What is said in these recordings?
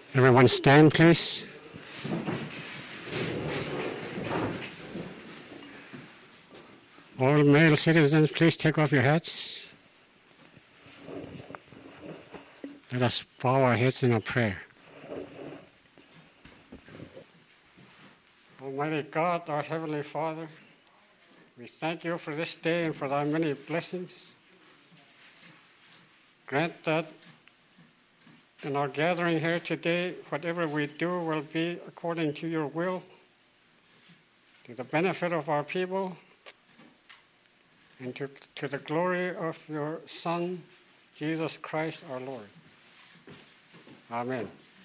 Everyone stand, please. All male citizens, please take off your hats. Let us bow our heads in a prayer. Almighty God, our Heavenly Father, we thank you for this day and for thy many blessings. Grant that in our gathering here today, whatever we do will be according to your will, to the benefit of our people, and to the glory of your Son, Jesus Christ our Lord. Amen.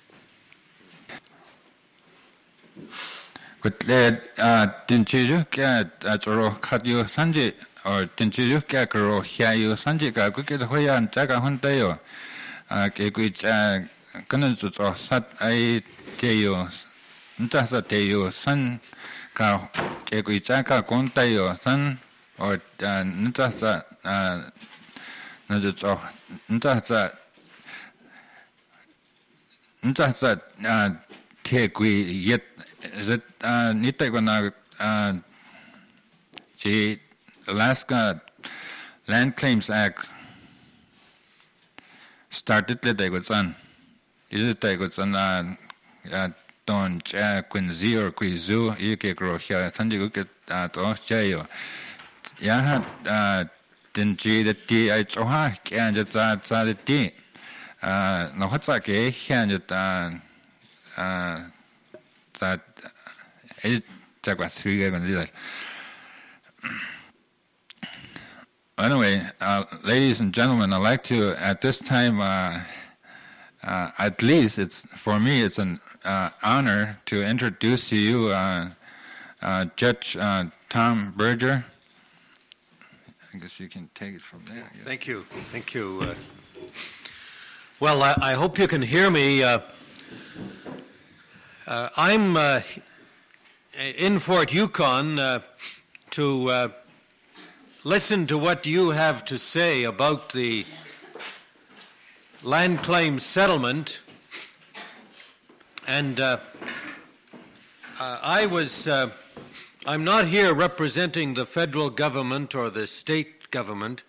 그때 딘치주 께 저로 카디오 산지 딘치주 께 그로 히아유 산지가 그게도 호야 자가 혼다요 개구자 그는 저삿 아이 대요 인자서 대요 산가 개구자가 곤다요 산 인자서 나저 인자서 개구이 옛 the Alaska Land Claims Act started the Dagosan. Is it Dagosan Don Quincy or Quizu, Ike Grocia, Sandigo Jayo. Yahat Dinji the tea I saw can just the tea. No what's like a hand that anyway, ladies and gentlemen, I'd like to, at this time, at least for me, it's an honor to introduce to you Judge Tom Berger. I guess you can take it from there. Thank you. Well, I hope you can hear me. I'm in Fort Yukon to listen to what you have to say about the land claim settlement, and I'm not here representing the federal government or the state government.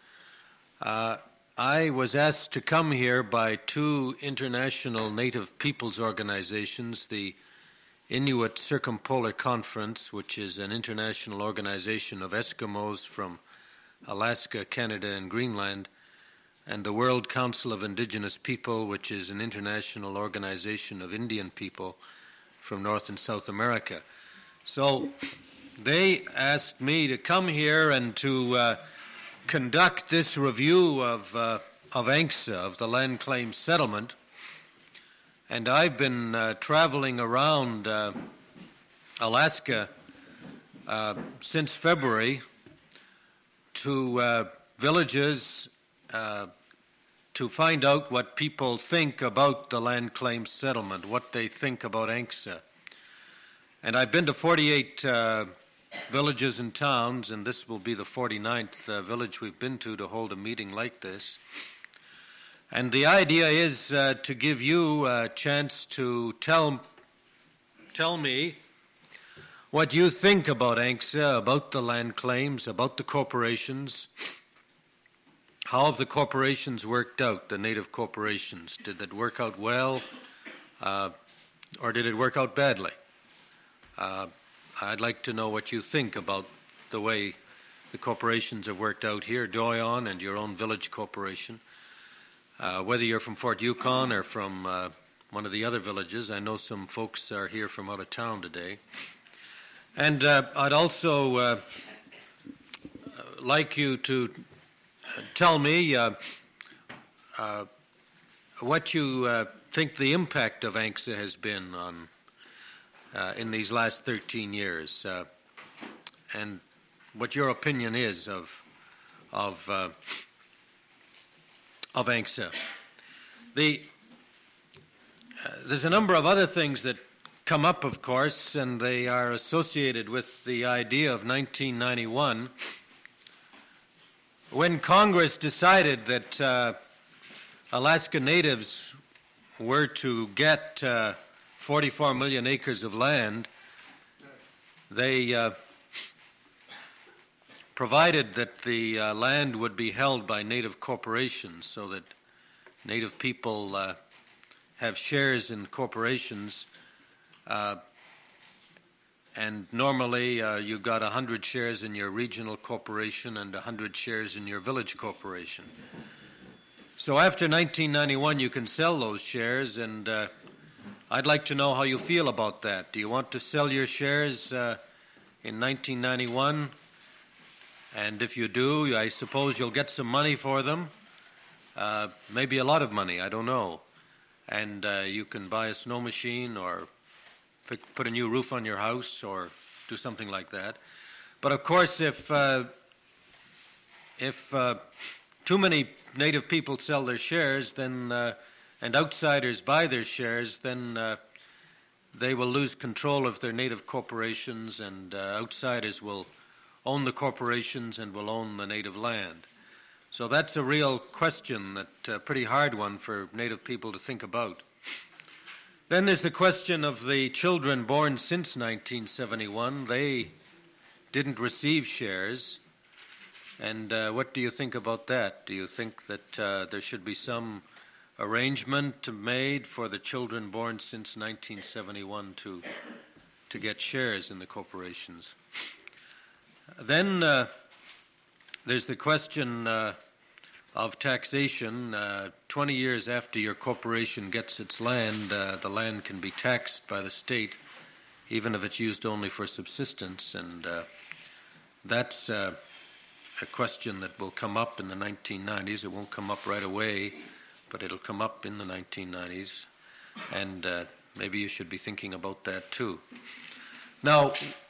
I was asked to come here by two international native peoples organizations, the Inuit Circumpolar Conference, which is an international organization of Eskimos from Alaska, Canada, and Greenland, and the World Council of Indigenous People, which is an international organization of Indian people from North and South America. So they asked me to come here and to conduct this review of ANCSA, of the land claim settlement. And I've been traveling around Alaska since February to villages to find out what people think about the land claim settlement, what they think about ANCSA. And I've been to 48 villages and towns, and this will be the 49th village we've been to hold a meeting like this. And the idea is to give you a chance to tell me what you think about ANCSA, about the land claims, about the corporations. How have the corporations worked out, the native corporations? Did it work out well, or did it work out badly? I'd like to know what you think about the way the corporations have worked out here, Doyon and your own village corporation. Whether you're from Fort Yukon or from one of the other villages, I know some folks are here from out of town today. And I'd also like you to tell me what you think the impact of ANCSA has been on in these last 13 years, and what your opinion is of ANCSA. There's a number of other things that come up, of course, and they are associated with the idea of 1991, when Congress decided that Alaska Natives were to get 44 million acres of land, they provided that the land would be held by Native corporations so that Native people have shares in corporations. And normally you got 100 shares in your regional corporation and 100 shares in your village corporation. So after 1991 you can sell those shares, and I'd like to know how you feel about that. Do you want to sell your shares in 1991? And if you do, I suppose you'll get some money for them, maybe a lot of money, I don't know. And you can buy a snow machine or put a new roof on your house or do something like that. But of course, if too many Native people sell their shares, then and outsiders buy their shares, then they will lose control of their Native corporations, and outsiders will own the corporations and will own the Native land. So that's a real question, that pretty hard one for Native people to think about. Then there's the question of the children born since 1971. They didn't receive shares. And what do you think about that? Do you think that there should be some arrangement made for the children born since 1971 to get shares in the corporations? Then there's the question of taxation. 20 years after your corporation gets its land, the land can be taxed by the state, even if it's used only for subsistence. And that's a question that will come up in the 1990s. It won't come up right away, but it'll come up in the 1990s. And maybe you should be thinking about that too. Now,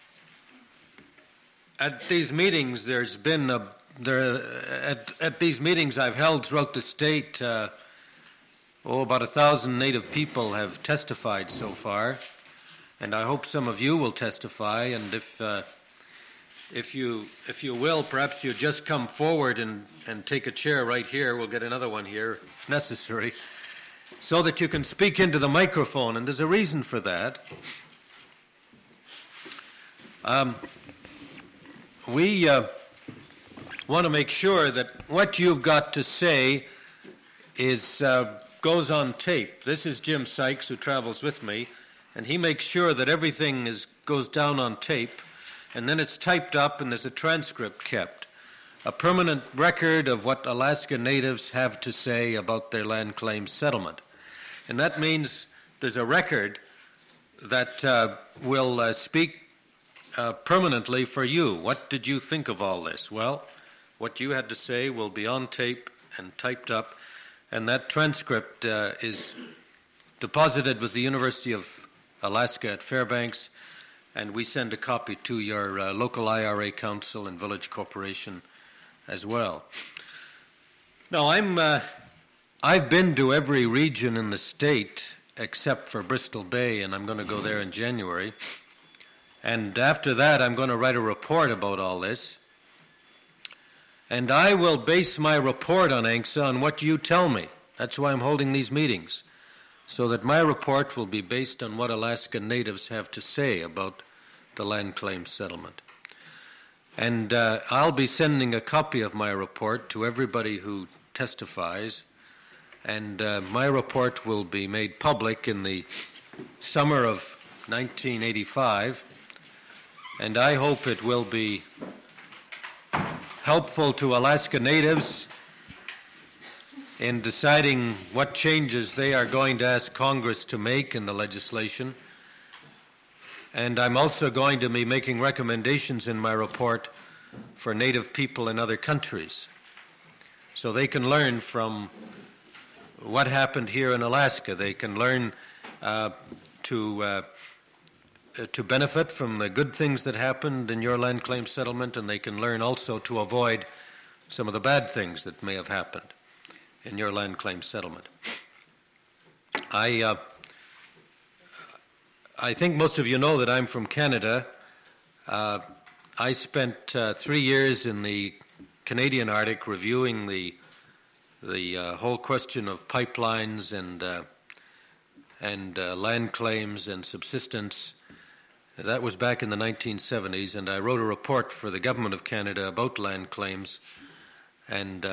at these meetings, there's been at these meetings I've held throughout the state, about 1,000 Native people have testified so far, and I hope some of you will testify. And if you will, perhaps you just come forward and take a chair right here. We'll get another one here if necessary, so that you can speak into the microphone. And there's a reason for that. We want to make sure that what you've got to say goes on tape. This is Jim Sykes, who travels with me, and he makes sure that everything goes down on tape, and then it's typed up and there's a transcript kept, a permanent record of what Alaska Natives have to say about their land claim settlement. And that means there's a record that will speak permanently for you. What did you think of all this? Well, what you had to say will be on tape and typed up, and that transcript is deposited with the University of Alaska at Fairbanks, and we send a copy to your local IRA council and village corporation as well. Now, I've been to every region in the state except for Bristol Bay, and I'm going to go there in January. And after that, I'm going to write a report about all this. And I will base my report on ANCSA on what you tell me. That's why I'm holding these meetings, so that my report will be based on what Alaska Natives have to say about the land claim settlement. And I'll be sending a copy of my report to everybody who testifies, and my report will be made public in the summer of 1985, and I hope it will be helpful to Alaska Natives in deciding what changes they are going to ask Congress to make in the legislation. And I'm also going to be making recommendations in my report for Native people in other countries, so they can learn from what happened here in Alaska. They can learn to benefit from the good things that happened in your land claim settlement, and they can learn also to avoid some of the bad things that may have happened in your land claim settlement. I think most of you know that I'm from Canada. I spent 3 years in the Canadian Arctic reviewing the whole question of pipelines and and land claims and subsistence. That was back in the 1970s, and I wrote a report for the Government of Canada about land claims, and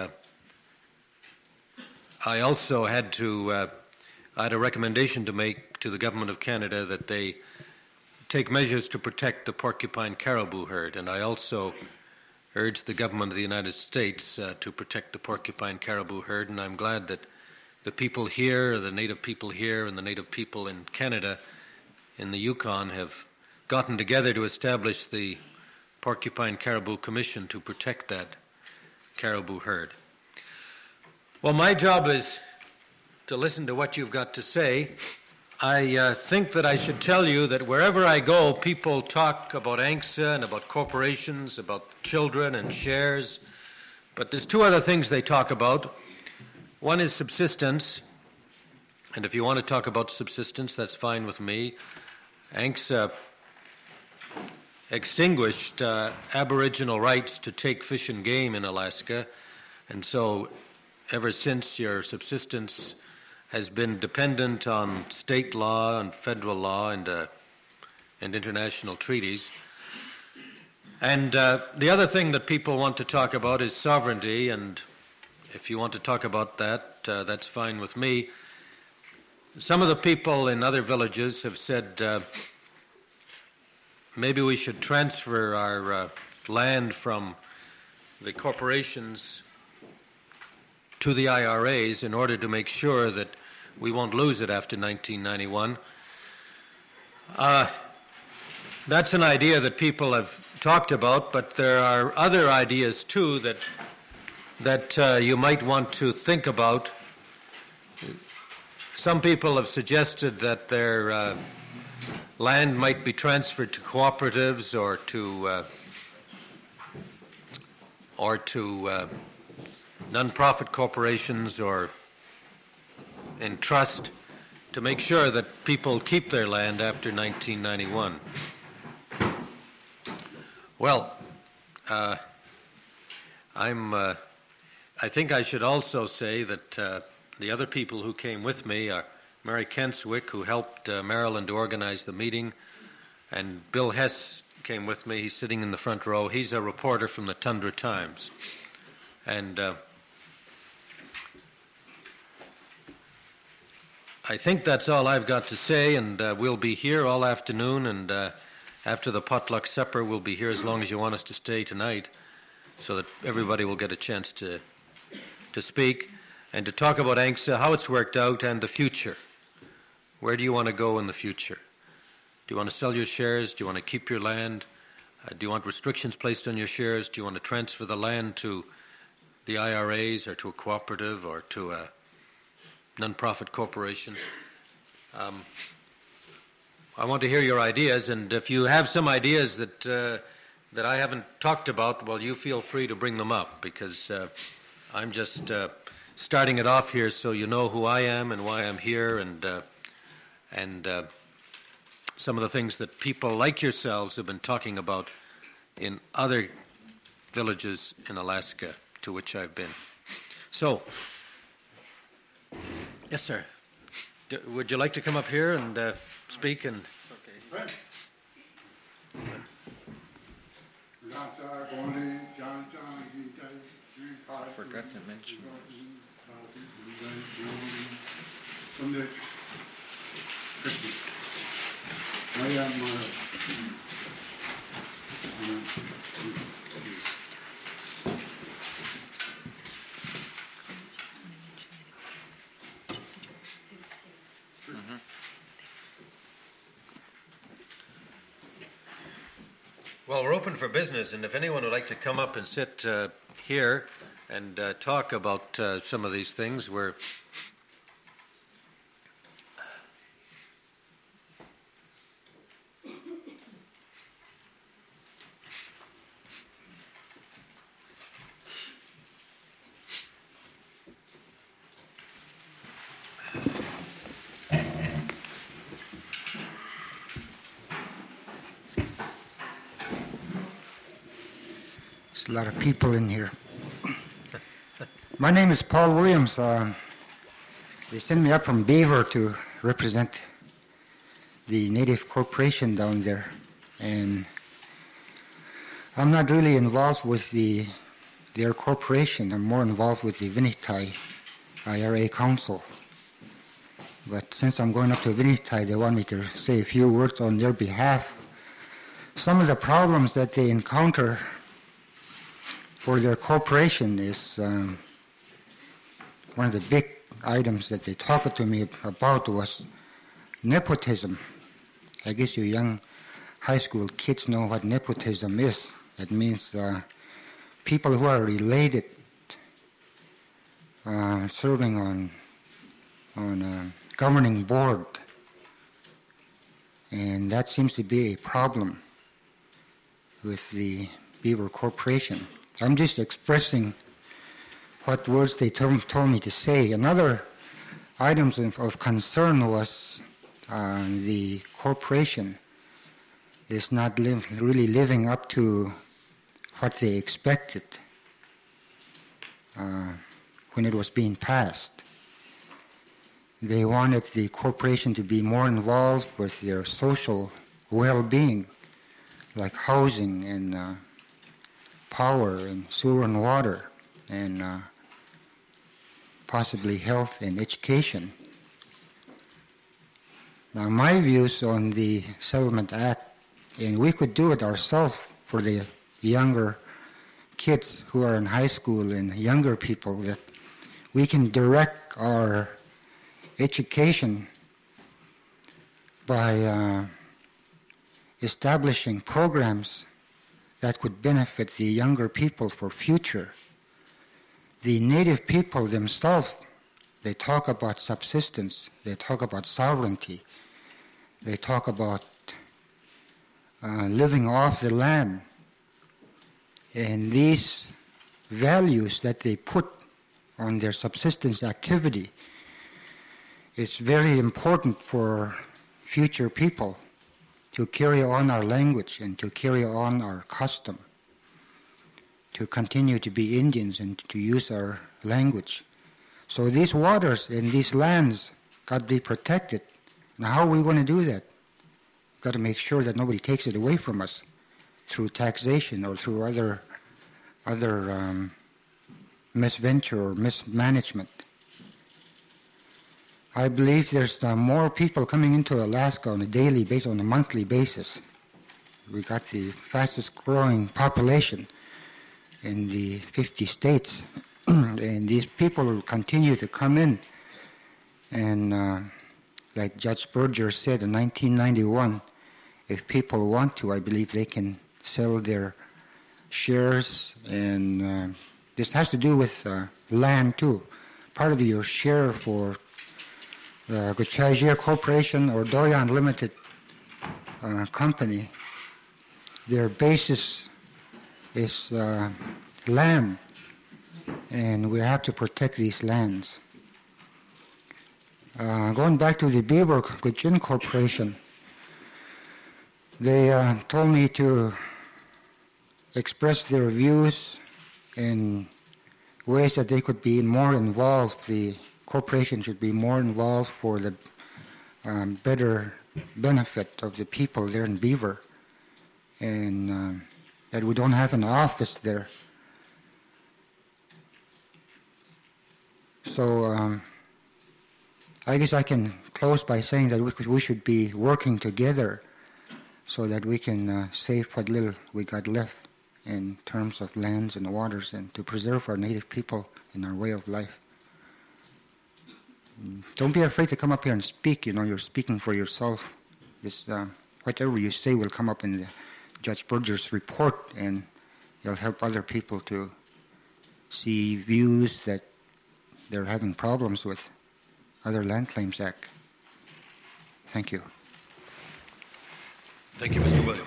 I also had a recommendation to make to the Government of Canada that they take measures to protect the porcupine caribou herd, and I also urged the Government of the United States to protect the porcupine caribou herd, and I'm glad that the people here, the Native people here, and the Native people in Canada, in the Yukon, have gotten together to establish the Porcupine Caribou Commission to protect that caribou herd. Well, my job is to listen to what you've got to say. I think that I should tell you that wherever I go, people talk about ANCSA and about corporations, about children and shares, but there's two other things they talk about. One is subsistence, and if you want to talk about subsistence, that's fine with me. ANCSA extinguished Aboriginal rights to take fish and game in Alaska, and so ever since your subsistence has been dependent on state law and federal law and international treaties. And the other thing that people want to talk about is sovereignty, and if you want to talk about that, that's fine with me. Some of the people in other villages have said maybe we should transfer our land from the corporations to the IRAs in order to make sure that we won't lose it after 1991. That's an idea that people have talked about, but there are other ideas too that you might want to think about. Some people have suggested that their land might be transferred to cooperatives or to non-profit corporations or in trust to make sure that people keep their land after 1991. Well, I think I should also say that the other people who came with me are Mary Kenswick, who helped Marilyn to organize the meeting, and Bill Hess came with me. He's sitting in the front row. He's a reporter from the Tundra Times. And I think that's all I've got to say, and we'll be here all afternoon, and after the potluck supper, we'll be here as long as you want us to stay tonight, so that everybody will get a chance to speak and to talk about ANCSA, how it's worked out, and the future. Where do you want to go in the future? Do you want to sell your shares? Do you want to keep your land? Do you want restrictions placed on your shares? Do you want to transfer the land to the IRAs or to a cooperative or to a non-profit corporation? I want to hear your ideas, and if you have some ideas that I haven't talked about, well, you feel free to bring them up, because I'm just starting it off here so you know who I am and why I'm here, and some of the things that people like yourselves have been talking about in other villages in Alaska to which I've been. So, yes, sir. Would you like to come up here and speak? And okay. I forgot to mention. Well, we're open for business, and if anyone would like to come up and sit here and talk about some of these things, we're a lot of people in here. My name is Paul Williams. They sent me up from Beaver to represent the native corporation down there, and I'm not really involved with their corporation. I'm more involved with the Vinitai IRA Council. But since I'm going up to Vinitai, they want me to say a few words on their behalf. Some of the problems that they encounter for their corporation is one of the big items that they talked to me about was nepotism. I guess you young high school kids know what nepotism is. That means people who are related serving on a governing board. And that seems to be a problem with the Beaver Corporation. So I'm just expressing what words they told me to say. Another item of concern was the corporation is not really living up to what they expected when it was being passed. They wanted the corporation to be more involved with their social well-being, like housing and power and sewer and water and possibly health and education. Now my views on the Settlement Act, and we could do it ourselves for the younger kids who are in high school and younger people, that we can direct our education by establishing programs that could benefit the younger people for future. The native people themselves, they talk about subsistence, they talk about sovereignty, they talk about living off the land. And these values that they put on their subsistence activity is very important for future people to carry on our language and to carry on our custom, to continue to be Indians and to use our language. So these waters and these lands got to be protected. Now how are we going to do that? We've got to make sure that nobody takes it away from us through taxation or through other misventure or mismanagement. I believe there's more people coming into Alaska on a daily basis, on a monthly basis. We got the fastest growing population in the 50 states. And these people will continue to come in. And like Judge Berger said in 1991, if people want to, I believe they can sell their shares. And this has to do with land too. Part of your share for the Guchajir Corporation or Doyan Limited company, their basis is land, and we have to protect these lands. Going back to the Beaver Gujin Corporation, they told me to express their views in ways that they could be more involved. The corporation should be more involved for the better benefit of the people there in Beaver, and that we don't have an office there. So I guess I can close by saying that we should be working together so that we can save what little we got left in terms of lands and waters, and to preserve our native people and our way of life. Don't be afraid to come up here and speak. You know, you're speaking for yourself. This, whatever you say will come up in the Judge Berger's report, and it'll help other people to see views that they're having problems with other Land Claims Act. Thank you. Thank you, Mr. Williams.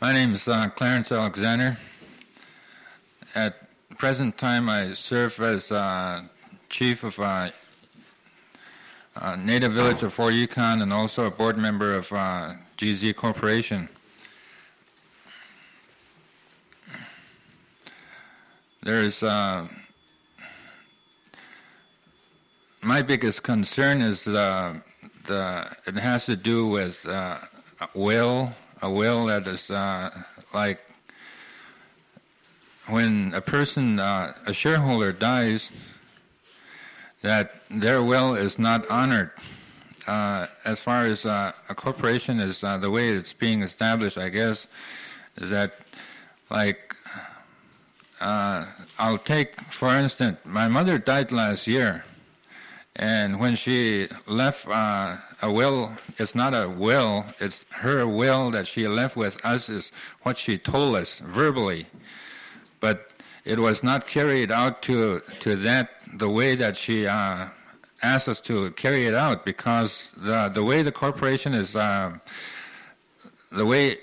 My name is Clarence Alexander. At present time, I serve as chief of Native Village of Fort Yukon and also a board member of GZ Corporation. There is my biggest concern is it has to do with a will that is like when a person, a shareholder dies, that their will is not honored. As far as a corporation is the way it's being established, I guess, is that like I'll take, for instance, my mother died last year, and when she left a will, it's not a will, it's her will that she left with us is what she told us verbally. But it was not carried out to that the way that she asked us to carry it out, because the way the corporation is the way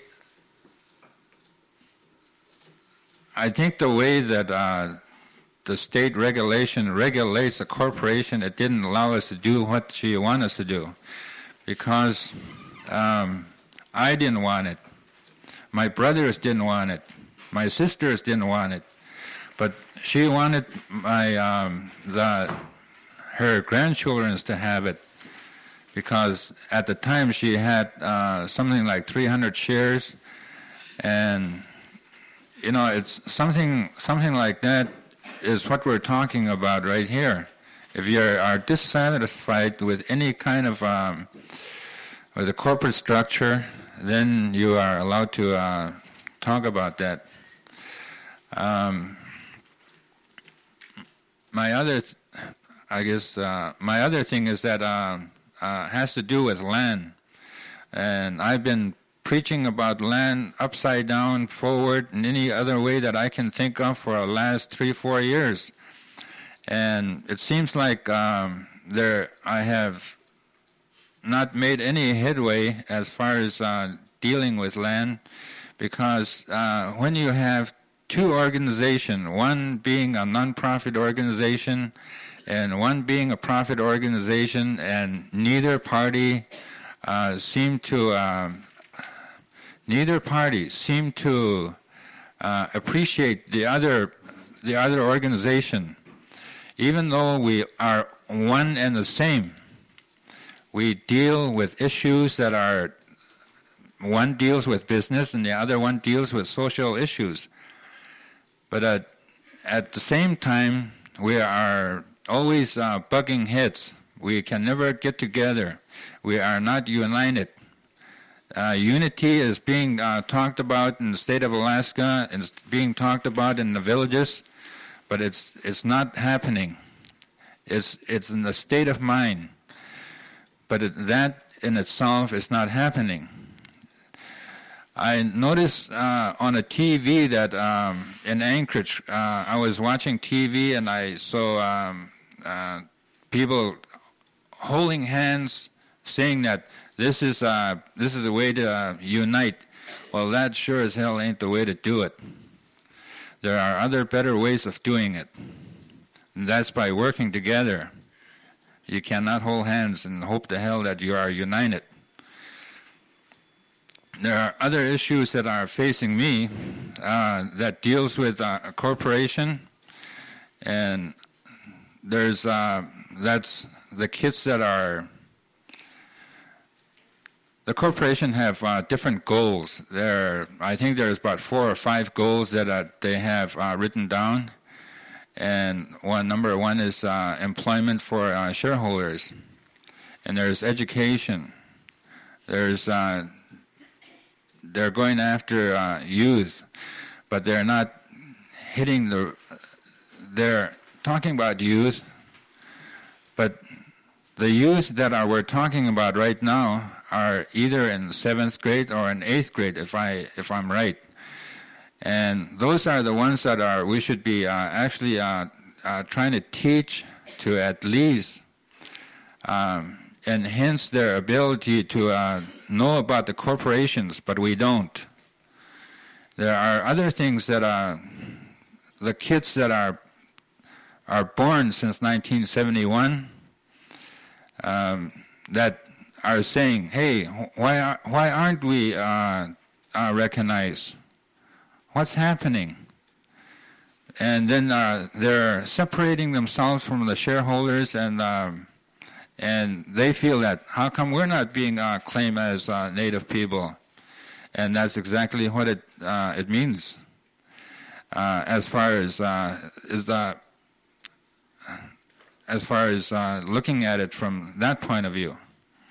I think the way that the state regulation regulates a corporation, it didn't allow us to do what she wanted us to do, because I didn't want it, my brothers didn't want it, my sisters didn't want it, but she wanted her grandchildren to have it, because at the time she had something like 300 shares, and you know, it's something like that is what we're talking about right here. If you are dissatisfied with any kind of with the corporate structure, then you are allowed to talk about that. My other thing is that has to do with land, and I've been preaching about land upside down, forward, in any other way that I can think of for the last 3-4 years. And it seems like I have not made any headway as far as dealing with land, because when you have two organizations, one being a non-profit organization and one being a profit organization, and neither party seemed to appreciate the other organization, even though we are one and the same. We deal with issues that are, one deals with business and the other one deals with social issues. But at the same time, we are always butting heads. We can never get together. We are not united. Unity is being talked about in the state of Alaska, and it's being talked about in the villages, but it's not happening. It's in the state of mind, but that in itself is not happening. I noticed on a TV that in Anchorage, I was watching TV and I saw people holding hands, saying that this is the way to unite. Well, that sure as hell ain't the way to do it. There are other better ways of doing it. And that's by working together. You cannot hold hands and hope to hell that you are united. There are other issues that are facing me that deals with a corporation, and there's that's the kids that are. The corporation have different goals. I think there's about 4 or 5 goals that they have written down, and number one is employment for shareholders, and there's education. There's they're going after youth, but they're not hitting they're talking about youth, but the youth that we're talking about right now are either in 7th grade or in 8th grade, if I'm right. And those are the ones that we should be actually trying to teach to at least enhance their ability to know about the corporations, but we don't. there are other things that the kids that are born since 1971 that are saying, "Hey, why aren't we recognized? What's happening?" And then they're separating themselves from the shareholders, and they feel that how come we're not being claimed as Native people? And that's exactly what it means. As far as looking at it from that point of view,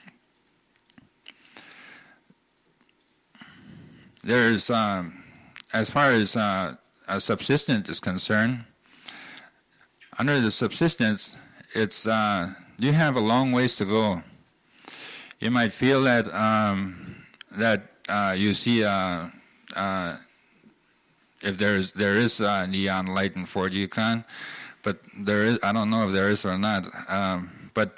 there's as far as subsistence is concerned. Under the subsistence, it's you have a long ways to go. You might feel that you see if there is neon light in Fort Yukon, but there is. I don't know if there is or not. But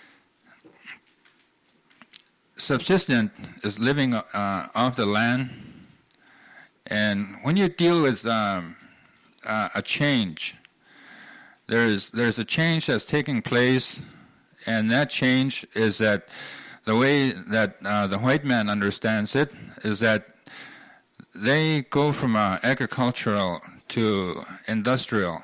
subsistence is living off the land, and when you deal with a change, there's a change that's taking place, and that change is that the way that the white man understands it is that they go from agricultural to industrial.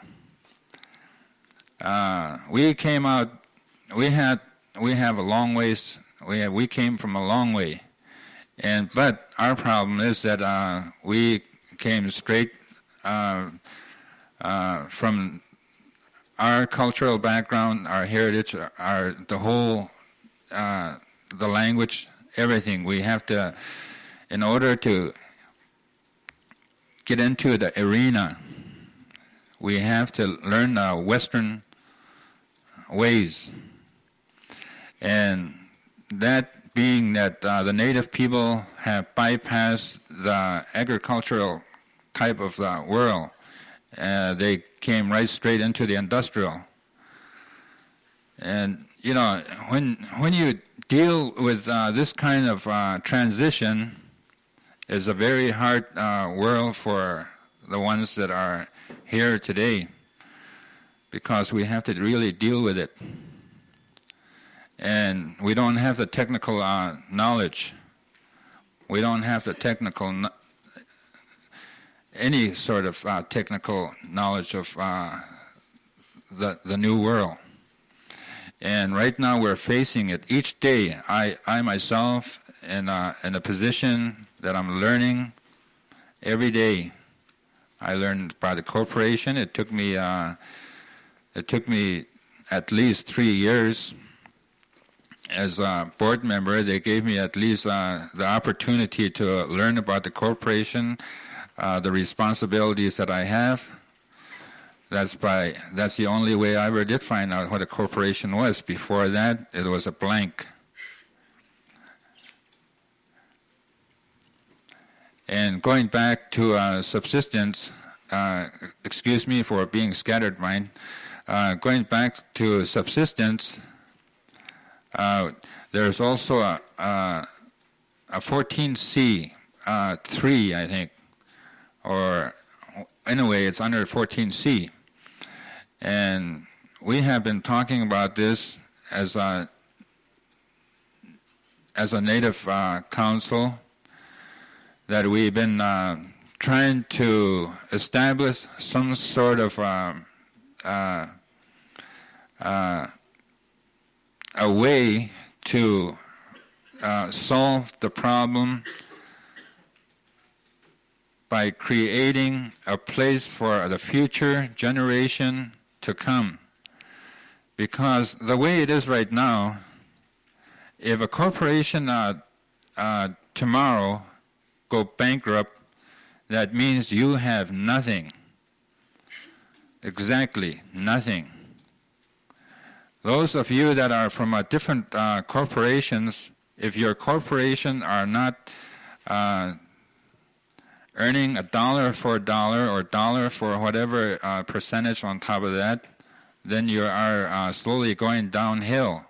We came out. We have a long ways. We came from a long way, but our problem is that we came straight from our cultural background, our heritage, the whole, the language, everything. We have to, in order to get into the arena, we have to learn Western ways. And that being that the Native people have bypassed the agricultural type of the world, they came right straight into the industrial. And you know, when you deal with this kind of transition, is a very hard world for the ones that are here today, because we have to really deal with it. And we don't have the technical knowledge. We don't have the technical, any sort of technical knowledge of the new world. And right now we're facing it each day. I myself in a position that I'm learning every day. I learned about the corporation. It took me at least 3 years. As a board member, they gave me at least the opportunity to learn about the corporation, the responsibilities that I have. That's the only way I ever did find out what a corporation was. Before that, it was a blank. And going back to subsistence, excuse me for being scattered mind, going back to subsistence, there's also a 14C, 3, I think, or anyway, it's under 14C. And we have been talking about this as a Native Council, that we've been trying to establish some sort of a way to solve the problem by creating a place for the future generation to come. Because the way it is right now, if a corporation tomorrow go bankrupt, that means you have nothing. Exactly, nothing. Those of you that are from different corporations, if your corporation are not earning $1 for $1 or $1 for whatever percentage on top of that, then you are slowly going downhill.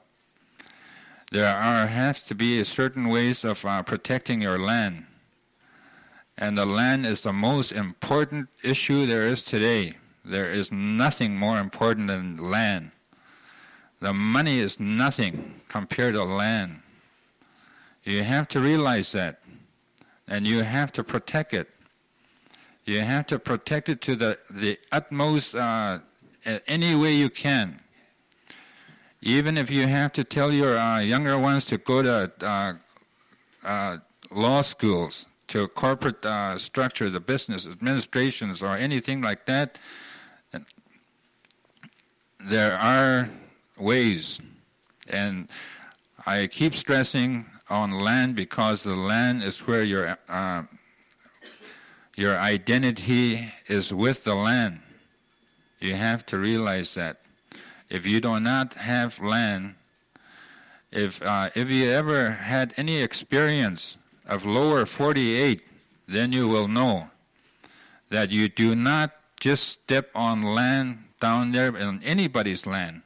There has to be certain ways of protecting your land. And the land is the most important issue there is today. There is nothing more important than land. The money is nothing compared to land. You have to realize that. And you have to protect it. You have to protect it to the utmost any way you can. Even if you have to tell your younger ones to go to law schools, to corporate structure, the business administrations, or anything like that, there are ways. And I keep stressing on land because the land is where your identity is with the land. You have to realize that. If you do not have land, if you ever had any experience of lower 48, then you will know that you do not just step on land down there on anybody's land.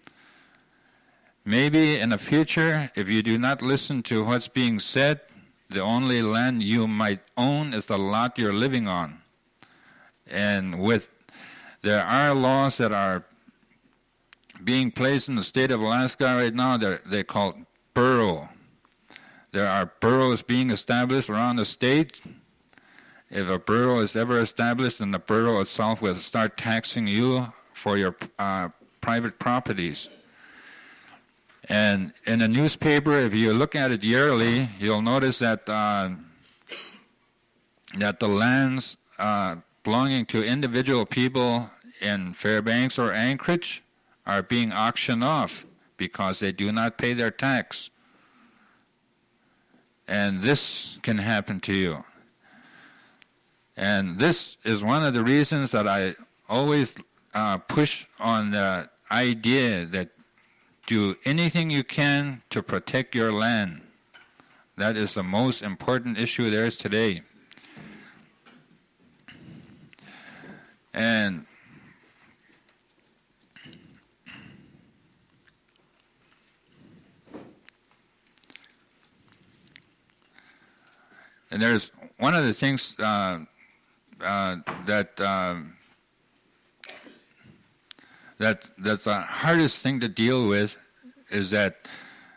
Maybe in the future, if you do not listen to what's being said, the only land you might own is the lot you're living on. And there are laws that are being placed in the state of Alaska right now. They're called borough. There are boroughs being established around the state. If a borough is ever established, then the borough itself will start taxing you for your private properties. And in the newspaper, if you look at it yearly, you'll notice that that the lands belonging to individual people in Fairbanks or Anchorage are being auctioned off because they do not pay their tax. And this can happen to you. And this is one of the reasons that I always push on the idea that do anything you can to protect your land. That is the most important issue there is today. And there's one of the things that's the hardest thing to deal with is that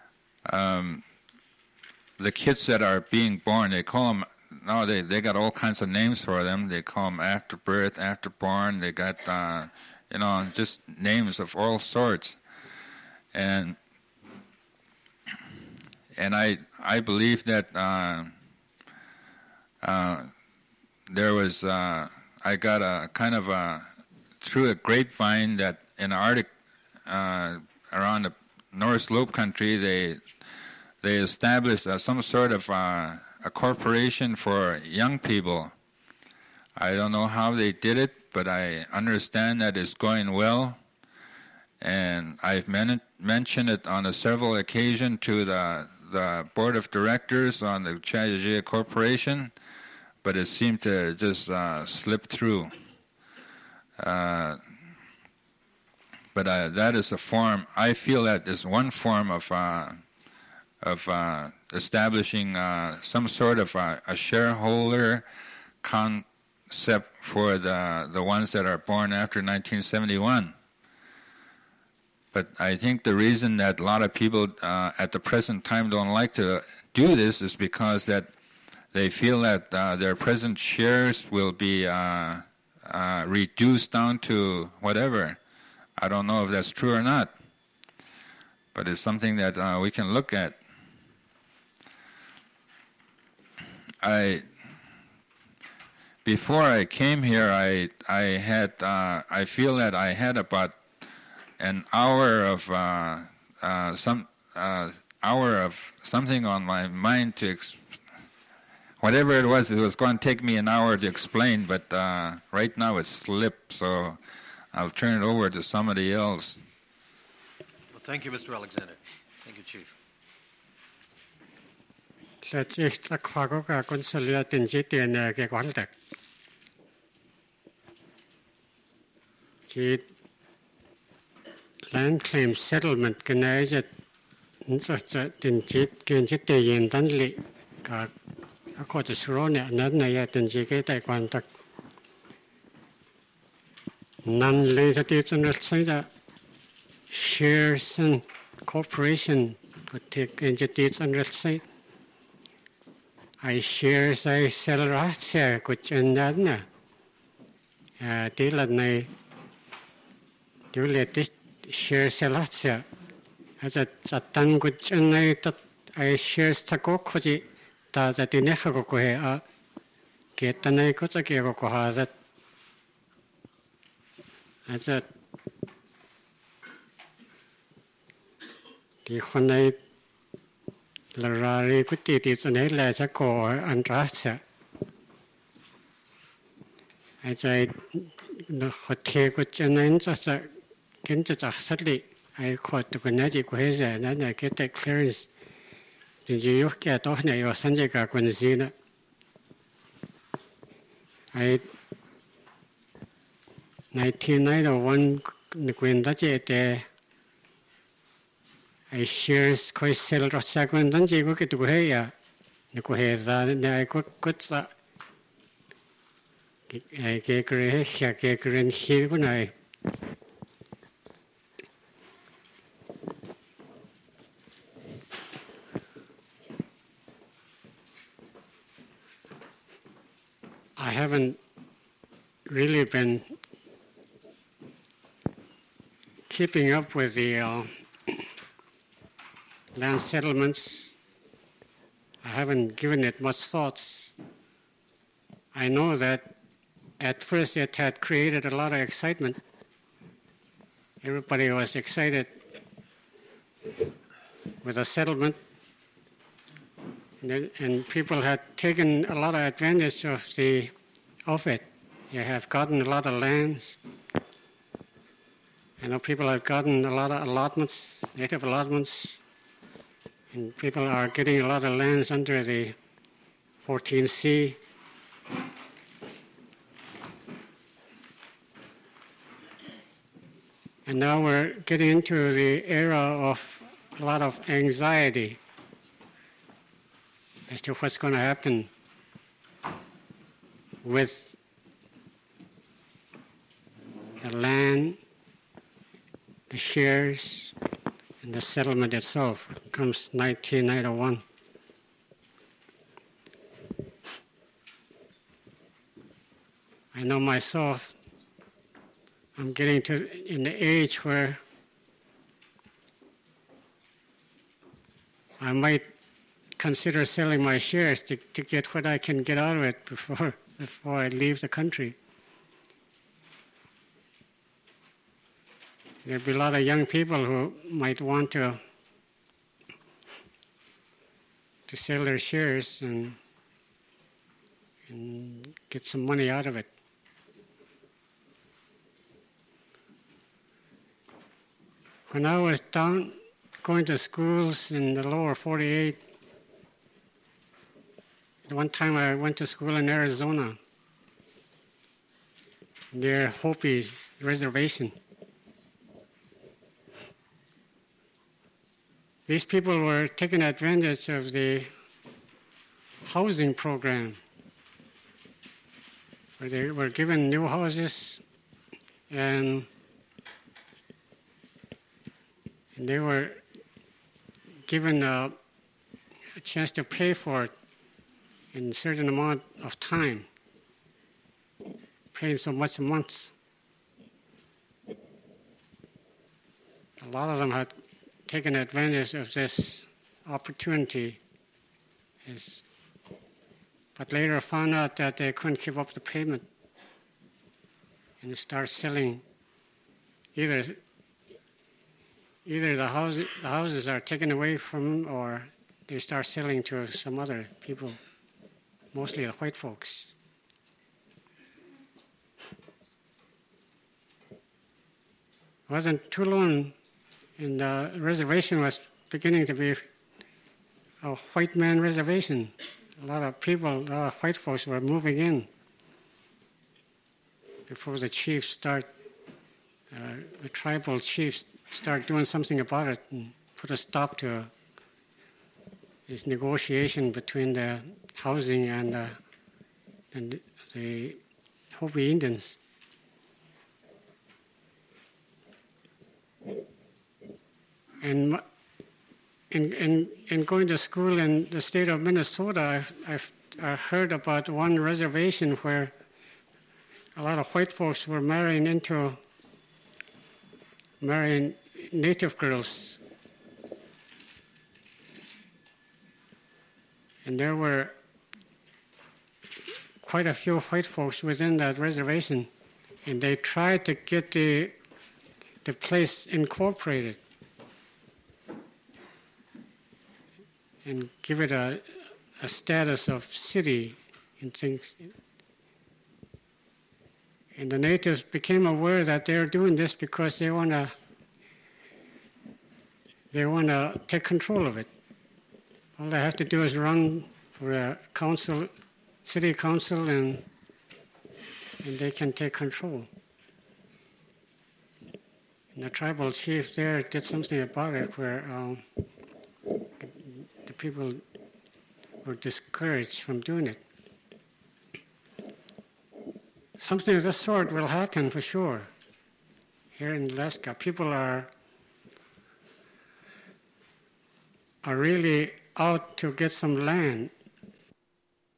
the kids that are being born, they call them, now they got all kinds of names for them. They call them after birth, after born. They got, just names of all sorts. And I believe that there was, I got a kind of through a grapevine that in Arctic, around the North Slope country, they established some sort of a corporation for young people. I don't know how they did it, but I understand that it's going well. And I've mentioned it on several occasions to the board of directors on the Chayajaya Corporation, but it seemed to just slip through. But that is a form. I feel that is one form of establishing some sort of a shareholder concept for the ones that are born after 1971. But I think the reason that a lot of people at the present time don't like to do this is because that they feel that their present shares will be reduced down to whatever. I don't know if that's true or not, but it's something that we can look at. Before I came here, I feel that I had about an hour of something on my mind to whatever it was going to take me an hour to explain, but right now it's slipped, so I'll turn it over to somebody else. Well, thank you, Mr. Alexander. Thank you, Chief. Land claim settlement can Ako to surone nan na ya ten jike tai kwan tak. Nan le sa ti tsun sai da shares and corporation could take into deeds and say I shares I sell ratsia could that na deal at nay do let this share sell ratsia as a tan could that I shares ta go koji ta that in echo go he get the nay could go ha that as aที่คนในลารารีกุฏิติสเนแลจะก่ออันตรัสไอ้ใจขดเทกุจะนั้นจะกินจะจักสัตว์ไอ้ขดตัวนั้นจีกุเฮเซนั่นเนี่ยก็แต่ clearance จริงๆยุคแก่ตัวเนี่ยอยู่สัญญากับคนจีนนะไอ้ในที่ไหนเราวันนึกว่าจะเจอI shares koi sell rotsa kwan dan je ko ke tu he ya ne ko he za ne ko tsa ke kre he kya ke kren hi ko nai I haven't really been keeping up with the land settlements. I haven't given it much thoughts. I know that at first it had created a lot of excitement. Everybody was excited with the settlement, and people had taken a lot of advantage of it. They have gotten a lot of lands. I know people have gotten a lot of allotments, native allotments. And people are getting a lot of lands under the 14C. And now we're getting into the era of a lot of anxiety as to what's going to happen with the land, the shares, and the settlement itself. Comes 1991. I know myself, I'm getting in the age where I might consider selling my shares to get what I can get out of it before I leave the country. There'll be a lot of young people who might want to sell their shares and get some money out of it. When I was going to schools in the lower 48, one time I went to school in Arizona, near Hopi Reservation. These people were taking advantage of the housing program, where they were given new houses and they were given a chance to pay for it in a certain amount of time, paying so much a month. A lot of them had taken advantage of this opportunity, but later found out that they couldn't keep up the payment and start selling. Either the houses are taken away from them, or they start selling to some other people, mostly the white folks. It wasn't too long, and the reservation was beginning to be a white man reservation. A lot of people, a lot of white folks were moving in before the chiefs the tribal chiefs start doing something about it and put a stop to this negotiation between the housing and the Hopi Indians. And in going to school in the state of Minnesota, I've heard about one reservation where a lot of white folks were marrying native girls. And there were quite a few white folks within that reservation, and they tried to get the place incorporated and give it a status of city and things. And the natives became aware that they're doing this because they want to take control of it. All they have to do is run for a council, city council, and they can take control. And the tribal chief there did something about it where the people were discouraged from doing it. Something of this sort will happen for sure here in Alaska. People are really out to get some land.